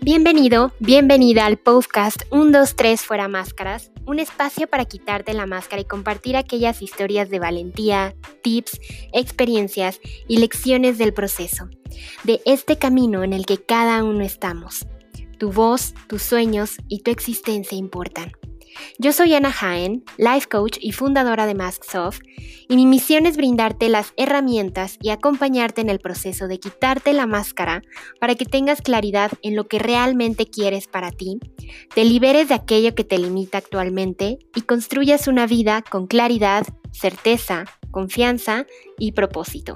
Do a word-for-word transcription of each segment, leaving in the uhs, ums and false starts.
Bienvenido, bienvenida al podcast uno, dos, tres Fuera Máscaras, un espacio para quitarte la máscara y compartir aquellas historias de valentía, tips, experiencias y lecciones del proceso, de este camino en el que cada uno estamos. Tu voz, tus sueños y tu existencia importan. Yo soy Ana Jaén, life coach y fundadora de Masksoft, y mi misión es brindarte las herramientas y acompañarte en el proceso de quitarte la máscara para que tengas claridad en lo que realmente quieres para ti, te liberes de aquello que te limita actualmente y construyas una vida con claridad, certeza, confianza y propósito.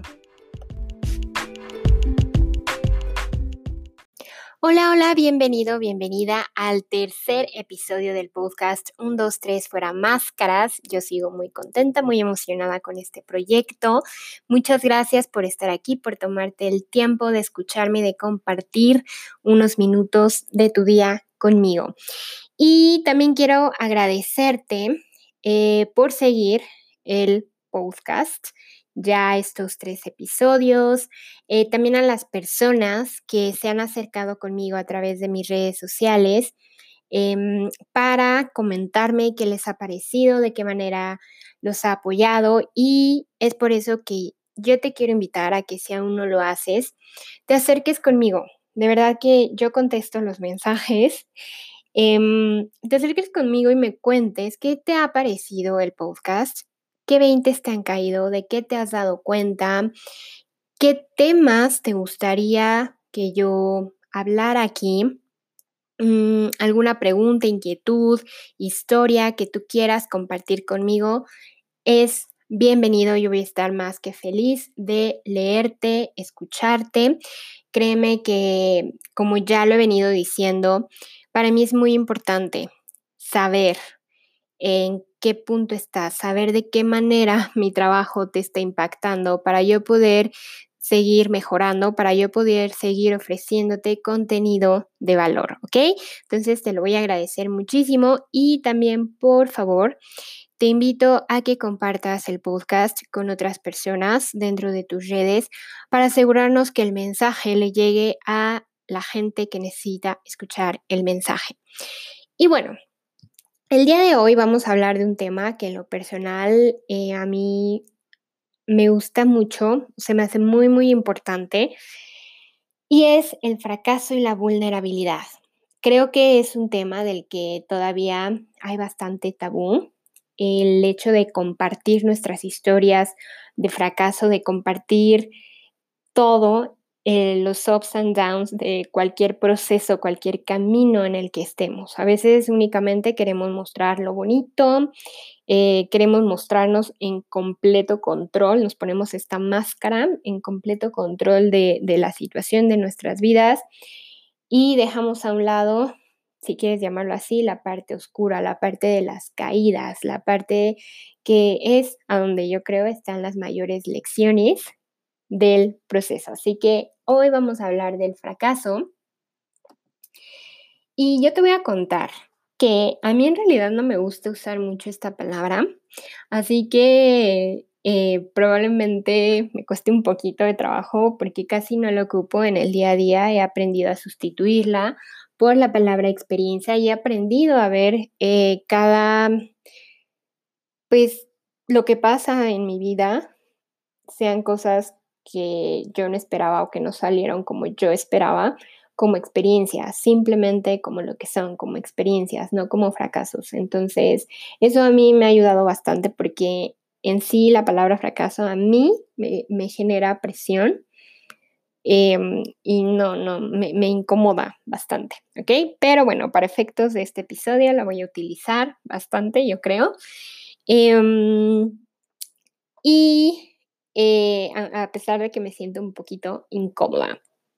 Hola, hola, bienvenido, bienvenida al tercer episodio del podcast uno, dos, tres Fuera Máscaras. Yo sigo muy contenta, muy emocionada con este proyecto. Muchas gracias por estar aquí, por tomarte el tiempo de escucharme y de compartir unos minutos de tu día conmigo. Y también quiero agradecerte eh, por seguir el podcast. Ya estos tres episodios, eh, también a las personas que se han acercado conmigo a través de mis redes sociales eh, para comentarme qué les ha parecido, de qué manera los ha apoyado, y es por eso que yo te quiero invitar a que, si aún no lo haces, te acerques conmigo. De verdad que yo contesto los mensajes. Eh, te acerques conmigo y me cuentes qué te ha parecido el podcast. ¿Qué veintes te han caído? ¿De qué te has dado cuenta? ¿Qué temas te gustaría que yo hablara aquí? Mm, ¿alguna pregunta, inquietud, historia que tú quieras compartir conmigo? Es bienvenido. Yo voy a estar más que feliz de leerte, escucharte. Créeme que, como ya lo he venido diciendo, para mí es muy importante saber en qué punto estás, saber de qué manera mi trabajo te está impactando para yo poder seguir mejorando, para yo poder seguir ofreciéndote contenido de valor, ¿ok? Entonces te lo voy a agradecer muchísimo, y también, por favor, te invito a que compartas el podcast con otras personas dentro de tus redes para asegurarnos que el mensaje le llegue a la gente que necesita escuchar el mensaje. Y bueno, el día de hoy vamos a hablar de un tema que en lo personal eh, a mí me gusta mucho, se me hace muy, muy importante, y es el fracaso y la vulnerabilidad. Creo que es un tema del que todavía hay bastante tabú. El hecho de compartir nuestras historias de fracaso, de compartir todo, eh, los ups and downs de cualquier proceso, cualquier camino en el que estemos. A veces únicamente queremos mostrar lo bonito, eh, queremos mostrarnos en completo control, nos ponemos esta máscara en completo control de, de la situación de nuestras vidas, y dejamos a un lado, si quieres llamarlo así, la parte oscura, la parte de las caídas, la parte que es a donde yo creo están las mayores lecciones del proceso. Así que hoy vamos a hablar del fracaso, y yo te voy a contar que a mí en realidad no me gusta usar mucho esta palabra, así que eh, probablemente me cueste un poquito de trabajo porque casi no la ocupo en el día a día. He aprendido a sustituirla por la palabra experiencia y he aprendido a ver eh, cada, pues, lo que pasa en mi vida, sean cosas que yo no esperaba o que no salieron como yo esperaba, como experiencias, simplemente como lo que son, como experiencias, no como fracasos. Entonces, eso a mí me ha ayudado bastante porque en sí la palabra fracaso a mí me, me genera presión, eh, y no, no, me, me incomoda bastante, ¿ok? Pero bueno, para efectos de este episodio la voy a utilizar bastante, yo creo. Eh, y eh, a, a pesar de que me siento un poquito incómoda.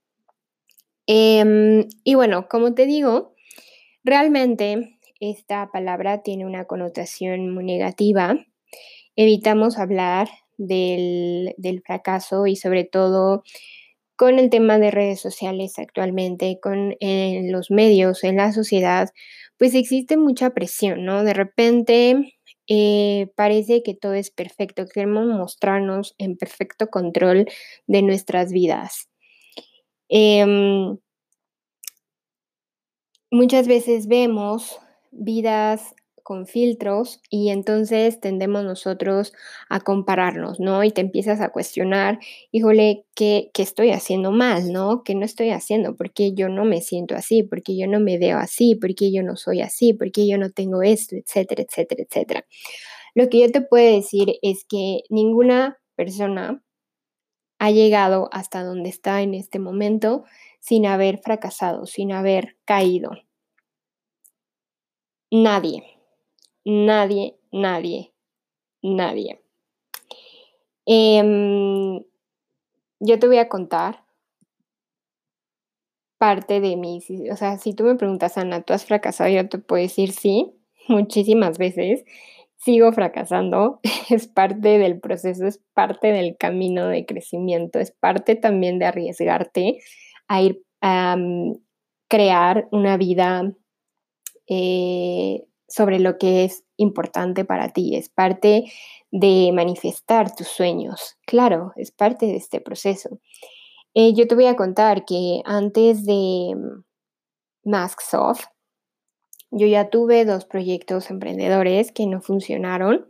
Eh, y bueno, como te digo, realmente esta palabra tiene una connotación muy negativa. Evitamos hablar del, del fracaso, y sobre todo con el tema de redes sociales actualmente, con eh, los medios, en la sociedad, pues existe mucha presión, ¿no? De repente eh, parece que todo es perfecto, queremos mostrarnos en perfecto control de nuestras vidas. Eh, muchas veces vemos vidas con filtros y entonces tendemos nosotros a compararnos, ¿no? Y te empiezas a cuestionar, híjole, ¿qué, qué estoy haciendo mal, ¿no? ¿Qué no estoy haciendo? ¿Por qué yo no me siento así? ¿Por qué yo no me veo así? ¿Por qué yo no soy así? ¿Por qué yo no tengo esto? Etcétera, etcétera, etcétera. Lo que yo te puedo decir es que ninguna persona ha llegado hasta donde está en este momento sin haber fracasado, sin haber caído. Nadie, nadie, nadie, nadie. Em, yo te voy a contar parte de mis, o sea, si tú me preguntas, Ana, ¿tú has fracasado? Yo te puedo decir sí, muchísimas veces. Sigo fracasando, es parte del proceso, es parte del camino de crecimiento, es parte también de arriesgarte a ir a mm, crear una vida eh, sobre lo que es importante para ti, es parte de manifestar tus sueños. Claro, es parte de este proceso. Eh, yo te voy a contar que antes de Masksoft, yo ya tuve dos proyectos emprendedores que no funcionaron.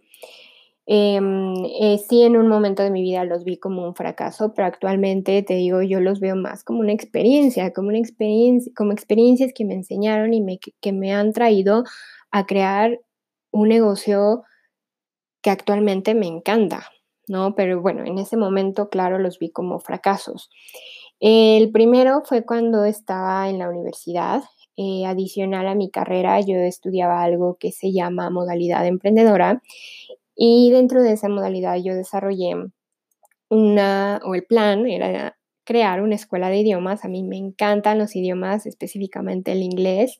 Em, eh, sí, en un momento de mi vida los vi como un fracaso, pero actualmente te digo, yo los veo más como una experiencia, como una experiencia, como experiencias que me enseñaron y me, que me han traído a crear un negocio que actualmente me encanta, ¿no? Pero bueno, en ese momento, claro, los vi como fracasos. El primero fue cuando estaba en la universidad. Eh, adicional a mi carrera, yo estudiaba algo que se llama modalidad emprendedora y dentro de esa modalidad yo desarrollé una, o el plan era crear una escuela de idiomas. A mí me encantan los idiomas, específicamente el inglés.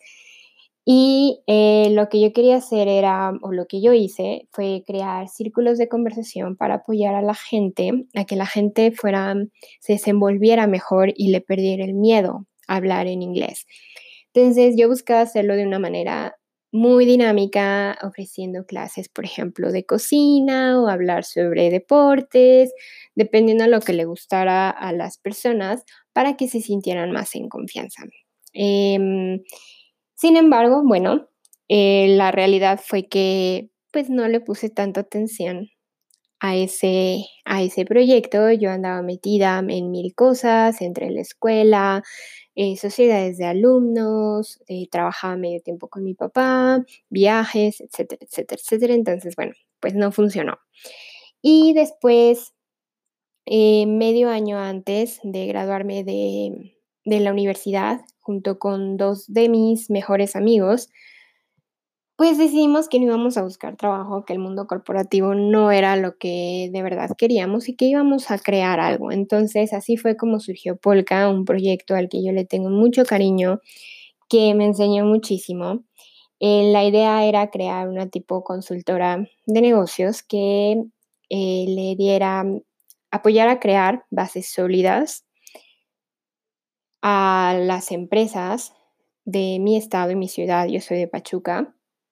Y eh, lo que yo quería hacer era, o lo que yo hice, fue crear círculos de conversación para apoyar a la gente, a que la gente fuera, se desenvolviera mejor y le perdiera el miedo a hablar en inglés. Entonces yo buscaba hacerlo de una manera muy dinámica, ofreciendo clases, por ejemplo, de cocina o hablar sobre deportes, dependiendo de lo que le gustara a las personas, para que se sintieran más en confianza. Em, Sin embargo, bueno, eh, la realidad fue que pues no le puse tanta atención a ese, a ese proyecto. Yo andaba metida en mil cosas, entre la escuela, eh, sociedades de alumnos, eh, trabajaba medio tiempo con mi papá, viajes, etcétera, etcétera, etcétera. Entonces, bueno, pues no funcionó. Y después, eh, medio año antes de graduarme de, de la universidad, junto con dos de mis mejores amigos, pues decidimos que no íbamos a buscar trabajo, que el mundo corporativo no era lo que de verdad queríamos y que íbamos a crear algo. Entonces, así fue como surgió Polka, un proyecto al que yo le tengo mucho cariño, que me enseñó muchísimo. Eh, la idea era crear una tipo consultora de negocios que eh, le diera, apoyar a crear bases sólidas a las empresas de mi estado y mi ciudad. Yo soy de Pachuca,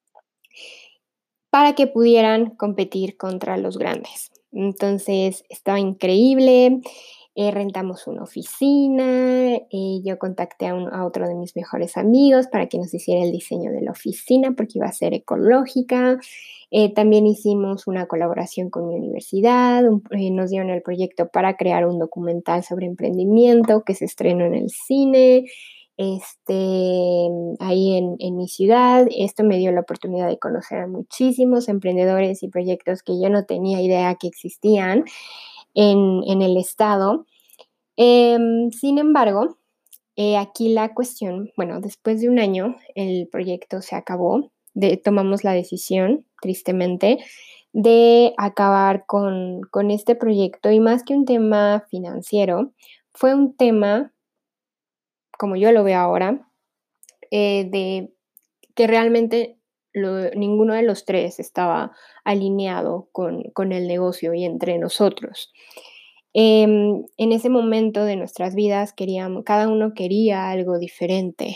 para que pudieran competir contra los grandes. Entonces, estaba increíble. Eh, rentamos una oficina, eh, yo contacté a, un- a otro de mis mejores amigos para que nos hiciera el diseño de la oficina porque iba a ser ecológica. Eh, también hicimos una colaboración con mi universidad, un- eh, nos dieron el proyecto para crear un documental sobre emprendimiento que se estrenó en el cine, este, ahí en, en mi ciudad. Esto me dio la oportunidad de conocer a muchísimos emprendedores y proyectos que yo no tenía idea que existían en, en el estado. Em, sin embargo, eh, aquí la cuestión, bueno, después de un año el proyecto se acabó, de, tomamos la decisión, tristemente, de acabar con, con este proyecto y más que un tema financiero, fue un tema, como yo lo veo ahora, eh, de que realmente lo- ninguno de los tres estaba alineado con, con el negocio y entre nosotros. Em, en ese momento de nuestras vidas queríamos, cada uno quería algo diferente.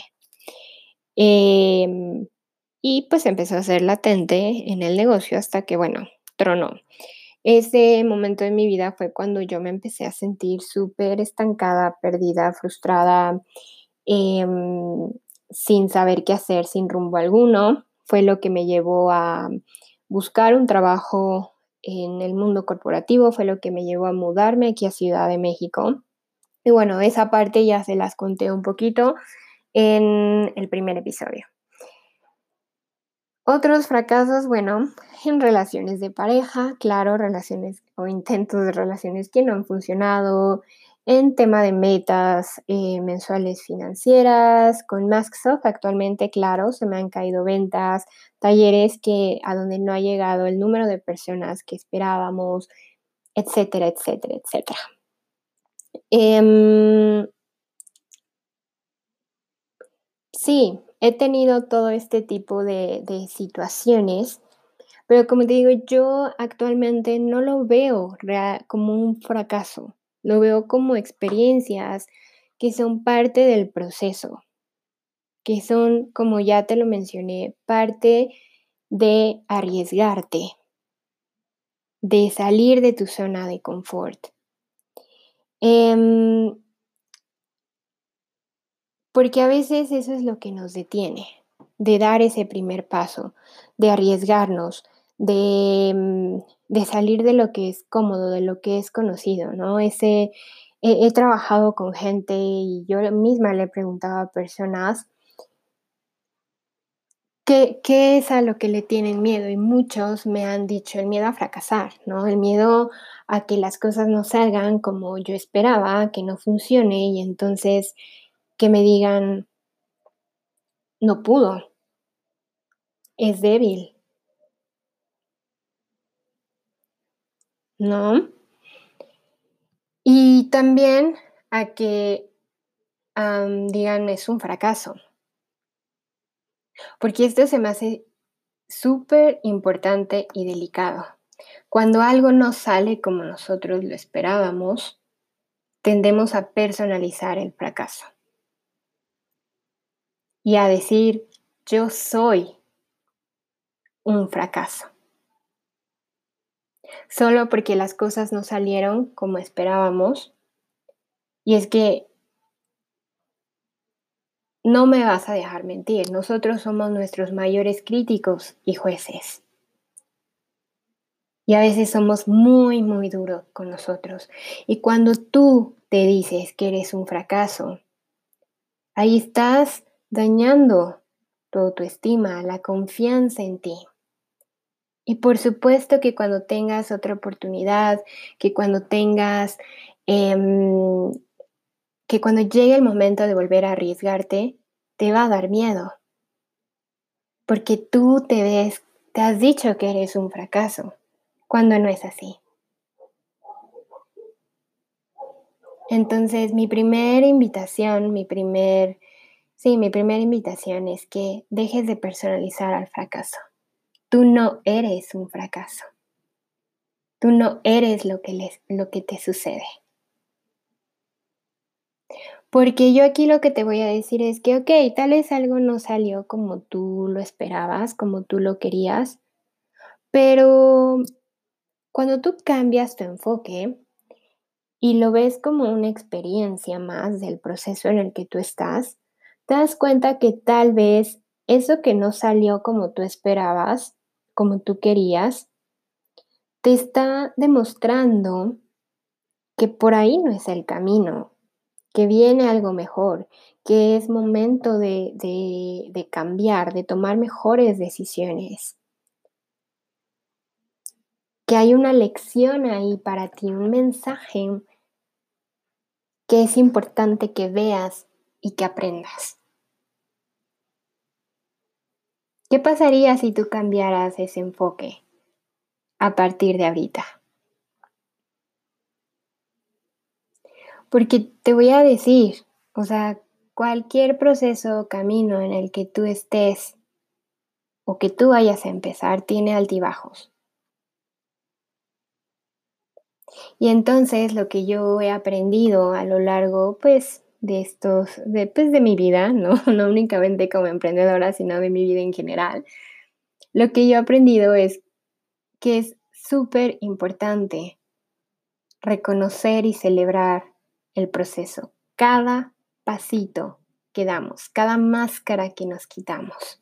Em, y pues empezó a ser latente en el negocio hasta que, bueno, tronó. Ese momento de mi vida fue cuando yo me empecé a sentir súper estancada, perdida, frustrada. em, sin saber qué hacer, sin rumbo alguno. Fue lo que me llevó a buscar un trabajo en el mundo corporativo, fue lo que me llevó a mudarme aquí a Ciudad de México. Y bueno, esa parte ya se las conté un poquito en el primer episodio. Otros fracasos, bueno, en relaciones de pareja, claro, relaciones o intentos de relaciones que no han funcionado, en tema de metas eh, mensuales financieras, con Masksoft actualmente, claro, se me han caído ventas, talleres que a donde no ha llegado el número de personas que esperábamos, etcétera, etcétera, etcétera. Em, sí, he tenido todo este tipo de, de situaciones. Pero como te digo, yo actualmente no lo veo rea como un fracaso, lo veo como experiencias que son parte del proceso, que son, como ya te lo mencioné, parte de arriesgarte, de salir de tu zona de confort. Em, Porque a veces eso es lo que nos detiene, de dar ese primer paso, de arriesgarnos, de, mm, de salir de lo que es cómodo, de lo que es conocido, ¿no? Ese, he, he trabajado con gente y yo misma le preguntaba a personas qué, qué es a lo que le tienen miedo y muchos me han dicho el miedo a fracasar, ¿no? El miedo a que las cosas no salgan como yo esperaba, que no funcione y entonces que me digan, no pudo, es débil, ¿no? Y también a que, am, digan: "Es un fracaso", porque esto se me hace súper importante y delicado. Cuando algo no sale como nosotros lo esperábamos, tendemos a personalizar el fracaso y a decir: "Yo soy un fracaso", solo porque las cosas no salieron como esperábamos. Y es que no me vas a dejar mentir, nosotros somos nuestros mayores críticos y jueces. Y a veces somos muy, muy duros con nosotros. Y cuando tú te dices que eres un fracaso, ahí estás dañando tu autoestima, la confianza en ti. Y por supuesto que cuando tengas otra oportunidad, que cuando tengas, em, que cuando llegue el momento de volver a arriesgarte, te va a dar miedo, porque tú te ves, te has dicho que eres un fracaso, cuando no es así. Entonces, mi primera invitación, mi primer sí, mi primera invitación es que dejes de personalizar al fracaso. Tú no eres un fracaso. Tú no eres lo que les lo que te sucede. Porque yo aquí lo que te voy a decir es que, okey, tal vez algo no salió como tú lo esperabas, como tú lo querías, pero cuando tú cambias tu enfoque y lo ves como una experiencia más del proceso en el que tú estás, te das cuenta que tal vez eso que no salió como tú esperabas, como tú querías, te está demostrando que por ahí no es el camino, que viene algo mejor, que es momento de, de, de cambiar, de tomar mejores decisiones, que hay una lección ahí para ti, un mensaje que es importante que veas y que aprendas. ¿Qué pasaría si tú cambiaras ese enfoque a partir de ahorita? Porque te voy a decir, o sea, cualquier proceso o camino en el que tú estés o que tú vayas a empezar tiene altibajos. Y entonces lo que yo he aprendido a lo largo, pues, de estos, de, pues, de mi vida, ¿no? No únicamente como emprendedora, sino de mi vida en general. Lo que yo he aprendido es que es súper importante reconocer y celebrar el proceso, cada pasito que damos, cada máscara que nos quitamos.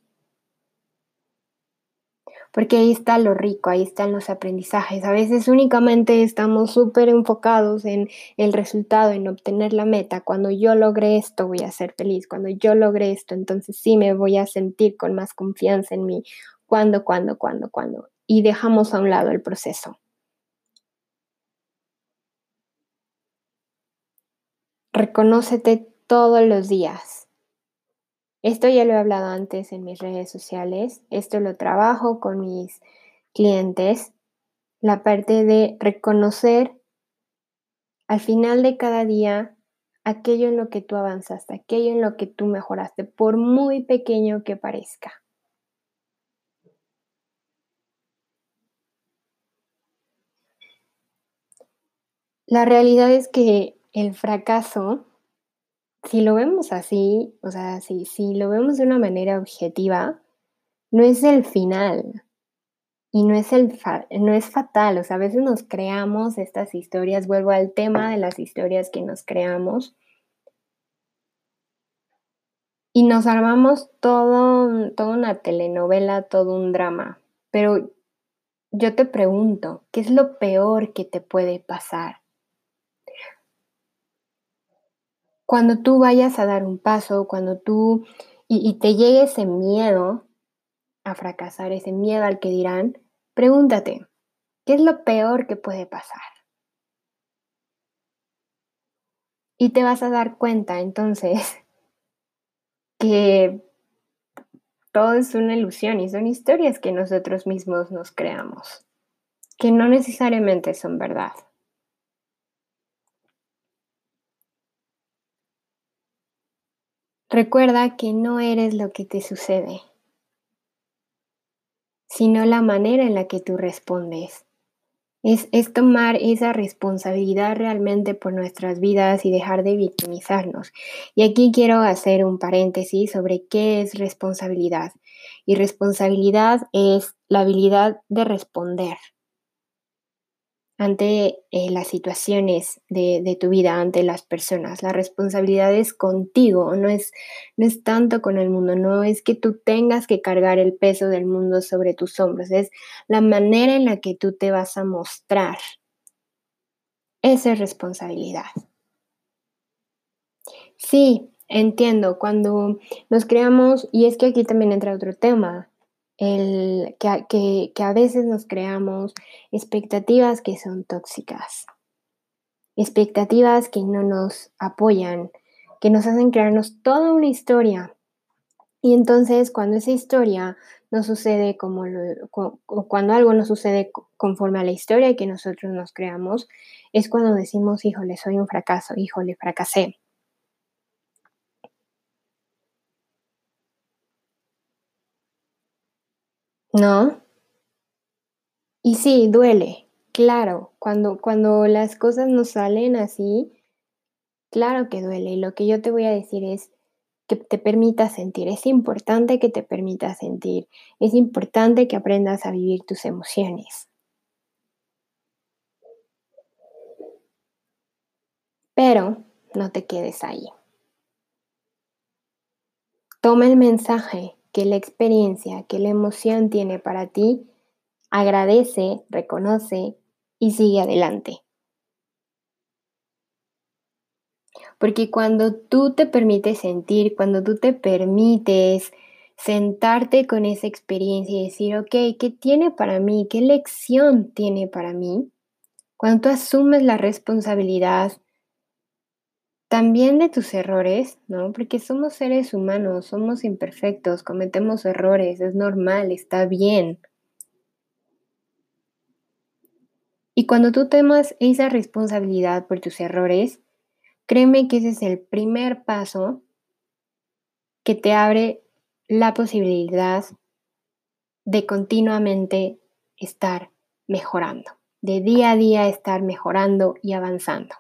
Porque ahí está lo rico, ahí están los aprendizajes. A veces únicamente estamos súper enfocados en el resultado, en obtener la meta. Cuando yo logre esto, voy a ser feliz. Cuando yo logre esto, entonces sí me voy a sentir con más confianza en mí. ¿Cuándo, cuándo, cuándo, cuándo? Y dejamos a un lado el proceso. Reconócete todos los días. Esto ya lo he hablado antes en mis redes sociales. Esto lo trabajo con mis clientes. La parte de reconocer al final de cada día aquello en lo que tú avanzaste, aquello en lo que tú mejoraste, por muy pequeño que parezca. La realidad es que el fracaso, si lo vemos así, o sea, si, si lo vemos de una manera objetiva, no es el final y no es, el fa- no es fatal. O sea, a veces nos creamos estas historias, vuelvo al tema de las historias que nos creamos y nos armamos todo, un- toda una telenovela, todo un drama. Pero yo te pregunto, ¿qué es lo peor que te puede pasar? Cuando tú vayas a dar un paso, cuando tú y, y te llegue ese miedo a fracasar, ese miedo al que dirán, pregúntate, ¿qué es lo peor que puede pasar? Y te vas a dar cuenta entonces que todo es una ilusión y son historias que nosotros mismos nos creamos, que no necesariamente son verdad. Recuerda que no eres lo que te sucede, sino la manera en la que tú respondes. Es, es tomar esa responsabilidad realmente por nuestras vidas y dejar de victimizarnos. Y aquí quiero hacer un paréntesis sobre qué es responsabilidad. Y responsabilidad es la habilidad de responder ante eh, las situaciones de, de tu vida, ante las personas. La responsabilidad es contigo, no es, no es tanto con el mundo, no es que tú tengas que cargar el peso del mundo sobre tus hombros, es la manera en la que tú te vas a mostrar. Esa es responsabilidad. Sí, entiendo, cuando nos creamos, y es que aquí también entra otro tema, el, que, a- que, que a veces nos creamos expectativas que son tóxicas, expectativas que no nos apoyan, que nos hacen crearnos toda una historia. Y entonces cuando esa historia no sucede como lo- cu- o cuando algo no sucede co- conforme a la historia que nosotros nos creamos, es cuando decimos, híjole, soy un fracaso, híjole, fracasé. ¿No? Y sí, duele, claro, cuando cuando las cosas no salen así, claro que duele, y lo que yo te voy a decir es que te permitas sentir, es importante que te permitas sentir, es importante que aprendas a vivir tus emociones, pero no te quedes ahí. Toma el mensaje que la experiencia, que la emoción tiene para ti, agradece, reconoce y sigue adelante. Porque cuando tú te permites sentir, cuando tú te permites sentarte con esa experiencia y decir, ok, ¿qué tiene para mí? ¿Qué lección tiene para mí? Cuando tú asumes la responsabilidad también de tus errores, ¿no? Porque somos seres humanos, somos imperfectos, cometemos errores, es normal, está bien. Y cuando tú tomas esa responsabilidad por tus errores, créeme que ese es el primer paso que te abre la posibilidad de continuamente estar mejorando, de día a día estar mejorando y avanzando.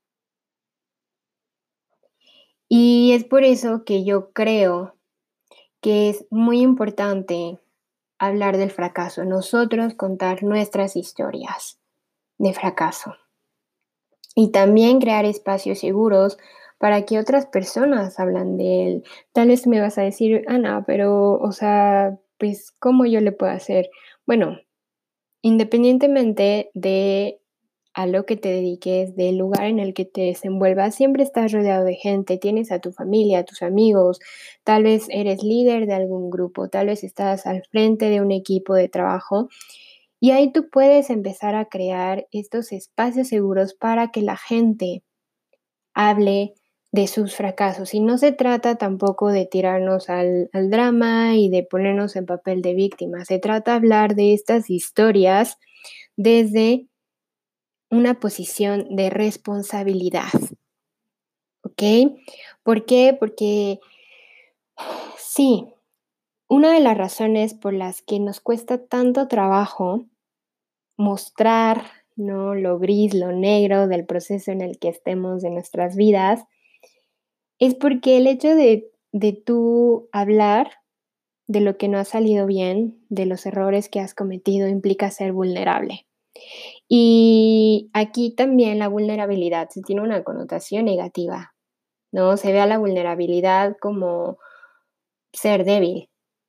Y es por eso que yo creo que es muy importante hablar del fracaso, nosotros contar nuestras historias de fracaso y también crear espacios seguros para qué otras personas hablan de él. Tal vez me vas a decir: "Ana, pero, o sea, pues, ¿cómo yo le puedo hacer?". Bueno, independientemente de a lo que te dediques, del lugar en el que te desenvuelvas, siempre estás rodeado de gente, tienes a tu familia, a tus amigos, tal vez eres líder de algún grupo, tal vez estás al frente de un equipo de trabajo, y ahí tú puedes empezar a crear estos espacios seguros para que la gente hable de sus fracasos. Y no se trata tampoco de tirarnos al, al drama y de ponernos en papel de víctima. Se trata de hablar de estas historias desde una posición de responsabilidad, ¿ok? ¿Por qué? Porque sí, una de las razones por las que nos cuesta tanto trabajo mostrar, ¿no?, lo gris, lo negro del proceso en el que estemos de nuestras vidas, es porque el hecho de, de tú hablar de lo que no ha salido bien, de los errores que has cometido, implica ser vulnerable. Y aquí también la vulnerabilidad se tiene una connotación negativa, ¿no? Se ve a la vulnerabilidad como ser débil,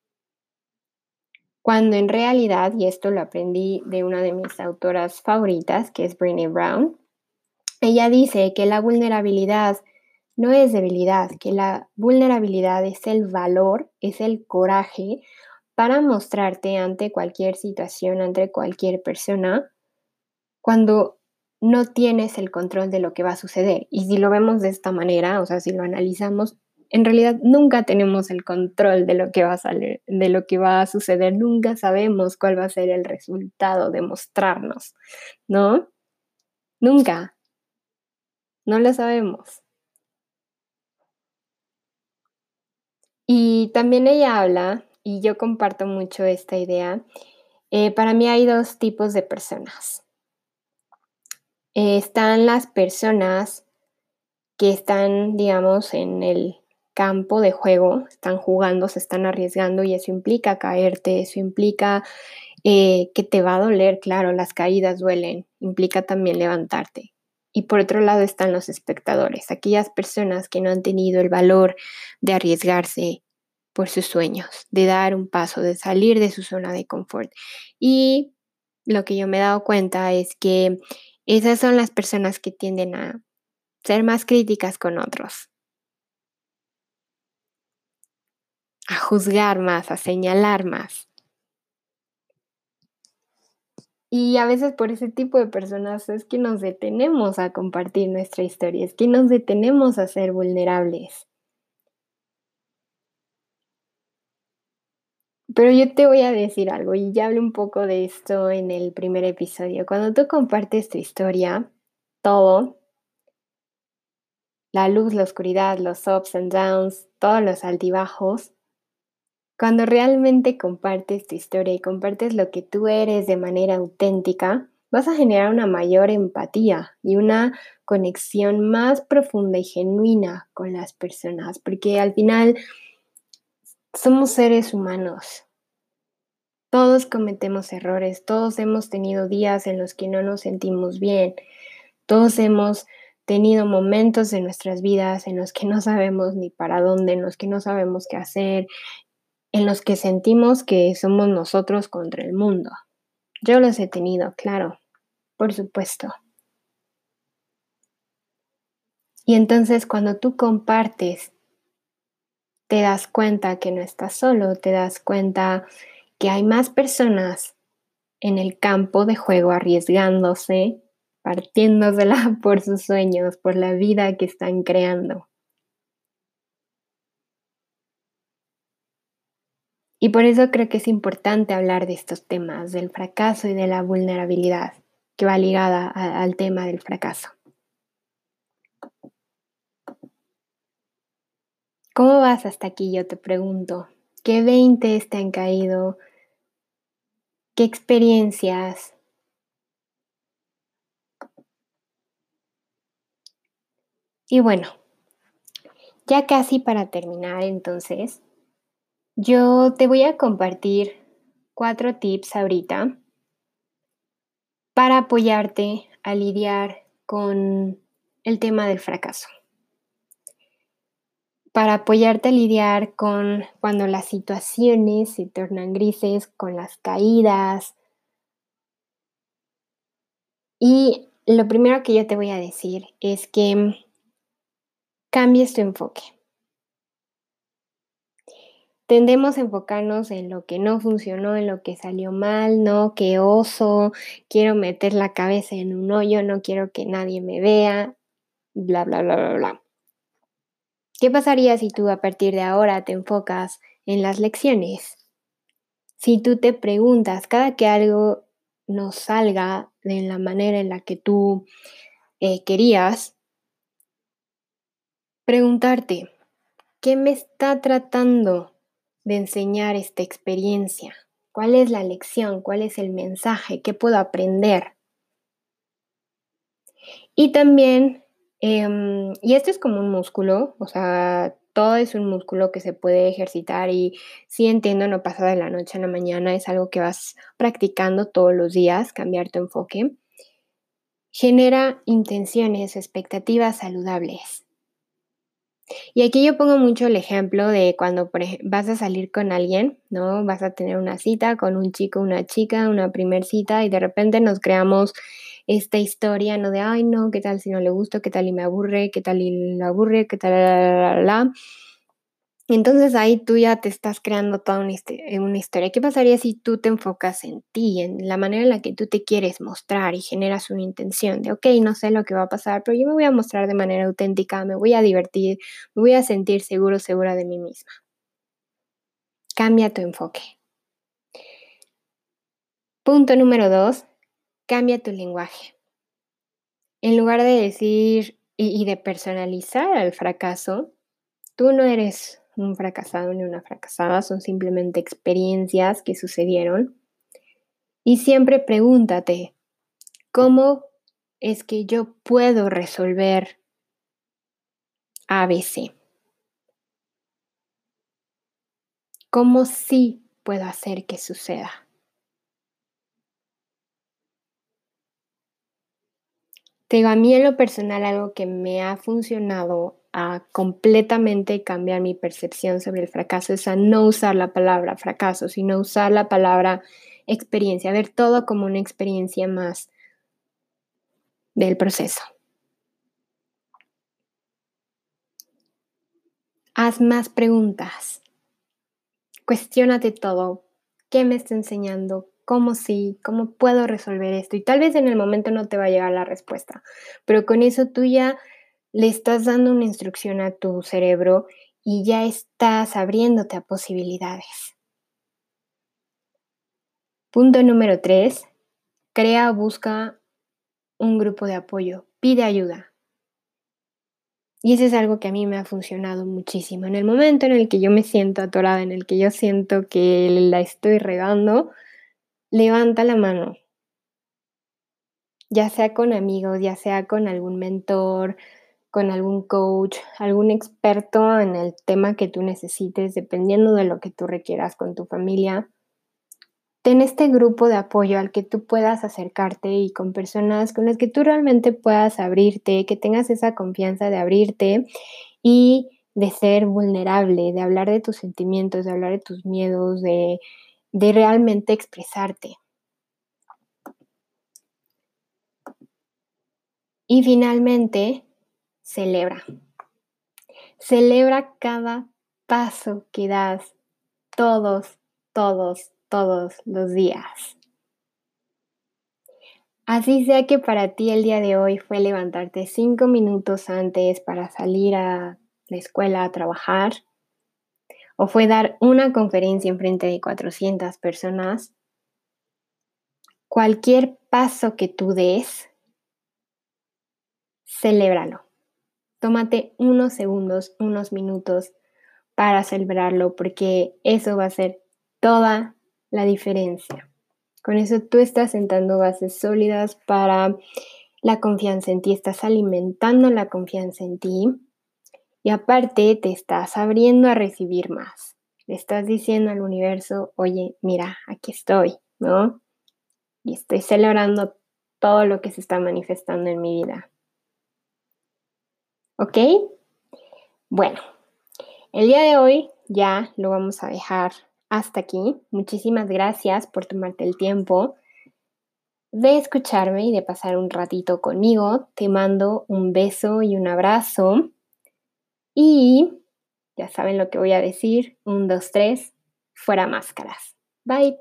cuando en realidad, y esto lo aprendí de una de mis autoras favoritas, que es Brené Brown, ella dice que la vulnerabilidad no es debilidad, que la vulnerabilidad es el valor, es el coraje para mostrarte ante cualquier situación, ante cualquier persona, cuando no tienes el control de lo que va a suceder. Y si lo vemos de esta manera, o sea, si lo analizamos, en realidad nunca tenemos el control de lo que va a salir, de lo que va a suceder, nunca sabemos cuál va a ser el resultado de mostrarnos, ¿no? Nunca, no lo sabemos. Y también ella habla, y yo comparto mucho esta idea, eh, para mí hay dos tipos de personas. Eh, están las personas que están, digamos, en el campo de juego, están jugando, se están arriesgando y eso implica caerte, eso implica eh, que te va a doler, claro, las caídas duelen, implica también levantarte. Y por otro lado están los espectadores, aquellas personas que no han tenido el valor de arriesgarse por sus sueños, de dar un paso, de salir de su zona de confort. Y lo que yo me he dado cuenta es que esas son las personas que tienden a ser más críticas con otros, a juzgar más, a señalar más. Y a veces por ese tipo de personas es que nos detenemos a compartir nuestra historia, es que nos detenemos a ser vulnerables. Pero yo te voy a decir algo, y ya hablé un poco de esto en el primer episodio. Cuando tú compartes tu historia, todo, la luz, la oscuridad, los ups and downs, todos los altibajos, cuando realmente compartes tu historia y compartes lo que tú eres de manera auténtica, vas a generar una mayor empatía y una conexión más profunda y genuina con las personas, porque al final somos seres humanos. Todos cometemos errores, todos hemos tenido días en los que no nos sentimos bien, todos hemos tenido momentos en nuestras vidas en los que no sabemos ni para dónde, en los que no sabemos qué hacer, en los que sentimos que somos nosotros contra el mundo. Yo los he tenido, claro, por supuesto. Y entonces cuando tú compartes, te das cuenta que no estás solo, te das cuenta que hay más personas en el campo de juego arriesgándose, partiéndosela por sus sueños, por la vida que están creando. Y por eso creo que es importante hablar de estos temas, del fracaso y de la vulnerabilidad, que va ligada a- al tema del fracaso. ¿Cómo vas hasta aquí? Yo te pregunto. ¿Qué veintes te han caído? ¿Qué experiencias? Y bueno, ya casi para terminar entonces, yo te voy a compartir cuatro tips ahorita para apoyarte a lidiar con el tema del fracaso. para apoyarte a lidiar con cuando las situaciones se tornan grises, con las caídas. Y lo primero que yo te voy a decir es que cambies tu enfoque. Tendemos a enfocarnos en lo que no funcionó, en lo que salió mal, no, qué oso, quiero meter la cabeza en un hoyo, no quiero que nadie me vea, bla, bla, bla, bla, bla. ¿Qué pasaría si tú a partir de ahora te enfocas en las lecciones? Si tú te preguntas cada que algo no salga de la manera en la que tú eh, querías, preguntarte, ¿qué me está tratando de enseñar esta experiencia? ¿Cuál es la lección? ¿Cuál es el mensaje? ¿Qué puedo aprender? Y también, em, y esto es como un músculo, o sea, todo es un músculo que se puede ejercitar y sí entiendo, no pasa de la noche a la mañana, es algo que vas practicando todos los días, cambiar tu enfoque. Genera intenciones, expectativas saludables. Y aquí yo pongo mucho el ejemplo de cuando por ej- vas a salir con alguien, ¿no? Vas a tener una cita con un chico, una chica, una primer cita y de repente nos creamos esta historia, ¿no? De, ay, no, ¿qué tal si no le gusto? ¿Qué tal y me aburre? ¿Qué tal y le aburre? ¿Qué tal? La, la, la, la? Entonces ahí tú ya te estás creando toda una, histi- eh, una historia. ¿Qué pasaría si tú te enfocas en ti, en la manera en la que tú te quieres mostrar y generas una intención de, ok, no sé lo que va a pasar, pero yo me voy a mostrar de manera auténtica, me voy a divertir, me voy a sentir seguro, segura de mí misma? Cambia tu enfoque. Punto número dos, cambia tu lenguaje. En lugar de decir y, y de personalizar al fracaso, tú no eres un fracasado ni una fracasada, son simplemente experiencias que sucedieron. Y siempre pregúntate, ¿cómo es que yo puedo resolver A B C? ¿Cómo sí puedo hacer que suceda? Te digo, a mí en lo personal algo que me ha funcionado a completamente cambiar mi percepción sobre el fracaso es a no usar la palabra fracaso, sino usar la palabra experiencia, ver todo como una experiencia más del proceso. Haz más preguntas. Cuestiónate todo. ¿Qué me está enseñando? ¿Cómo sí? ¿Cómo puedo resolver esto? Y tal vez en el momento no te va a llegar la respuesta, pero con eso tú ya le estás dando una instrucción a tu cerebro y ya estás abriéndote a posibilidades. Punto número tres, crea o busca un grupo de apoyo, pide ayuda. Y eso es algo que a mí me ha funcionado muchísimo. En el momento en el que yo me siento atorada, en el que yo siento que la estoy regando, levanta la mano, ya sea con amigos, ya sea con algún mentor, con algún coach, algún experto en el tema que tú necesites, dependiendo de lo que tú requieras con tu familia. Ten este grupo de apoyo al que tú puedas acercarte y con personas con las que tú realmente puedas abrirte, que tengas esa confianza de abrirte y de ser vulnerable, de hablar de tus sentimientos, de hablar de tus miedos, de, de realmente expresarte. Y finalmente, celebra. Celebra cada paso que das todos, todos, todos los días. Así sea que para ti el día de hoy fue levantarte cinco minutos antes para salir a la escuela a trabajar, o fue dar una conferencia en frente de cuatrocientas personas, cualquier paso que tú des, celébralo. Tómate unos segundos, unos minutos para celebrarlo, porque eso va a ser toda la diferencia. Con eso tú estás sentando bases sólidas para la confianza en ti, estás alimentando la confianza en ti y aparte te estás abriendo a recibir más. Le estás diciendo al universo, oye, mira, aquí estoy, ¿no? Y estoy celebrando todo lo que se está manifestando en mi vida. ¿Ok? Bueno, el día de hoy ya lo vamos a dejar hasta aquí. Muchísimas gracias por tomarte el tiempo de escucharme y de pasar un ratito conmigo. Te mando un beso y un abrazo. Y ya saben lo que voy a decir. Un, dos, tres, fuera máscaras. Bye.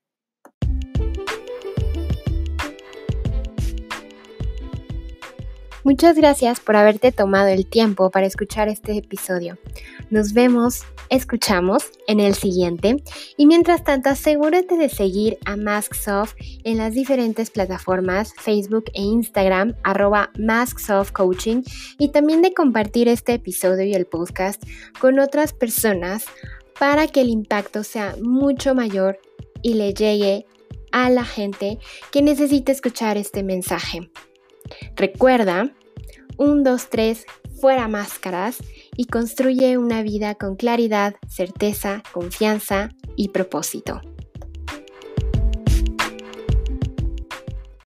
Muchas gracias por haberte tomado el tiempo para escuchar este episodio. Nos vemos, escuchamos en el siguiente y mientras tanto asegúrate de seguir a Masksoft en las diferentes plataformas Facebook e Instagram arroba Masksoft Coaching y también de compartir este episodio y el podcast con otras personas para que el impacto sea mucho mayor y le llegue a la gente que necesite escuchar este mensaje. Recuerda, un, dos, tres, fuera máscaras y construye una vida con claridad, certeza, confianza y propósito.